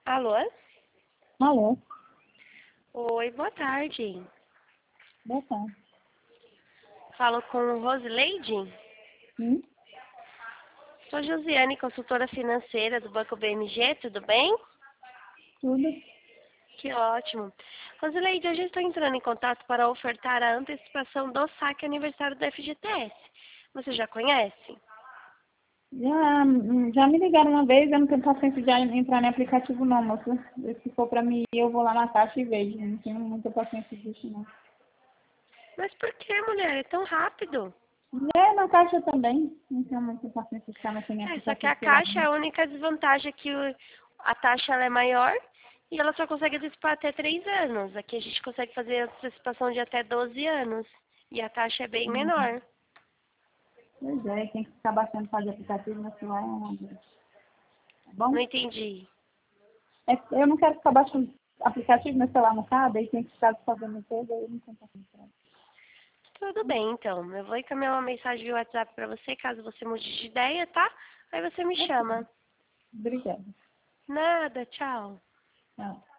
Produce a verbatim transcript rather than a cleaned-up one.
Alô? Alô, Oi, boa tarde. boa tarde. Falo com Rosileide? Hum? Sou Josiane, consultora financeira do Banco B M G, tudo bem? Tudo? Que ótimo. Rosileide, hoje estou entrando em contato para ofertar a antecipação do saque aniversário do F G T S. Você já conhece? Já, hum, já me ligaram uma vez, eu não tenho paciência de entrar no aplicativo não, moça. Se for pra mim, eu vou lá na caixa e vejo. Não tenho muita paciência disso, não. Mas por que, mulher? É tão rápido. É, na caixa também. Não tenho muita paciência de ficar naquele É, só que aplicativo a celular. caixa, a única desvantagem é que o- a taxa ela é maior e ela só consegue antecipar até três anos. Aqui a gente consegue fazer a antecipação de até doze anos e a taxa é bem Hum. menor. Pois é, tem que ficar baixando fazer aplicativo no celular. É uma vez. Tá bom? Não entendi. É, eu não quero ficar baixando aplicativo no celular, não sabe? Aí tem que ficar fazendo coisa, aí eu não tenho paciência. Tudo bem, então. Eu vou encaminhar uma mensagem via WhatsApp para você, caso você mude de ideia, tá? Aí você me Ok, chama. obrigada. Nada, tchau. Tchau.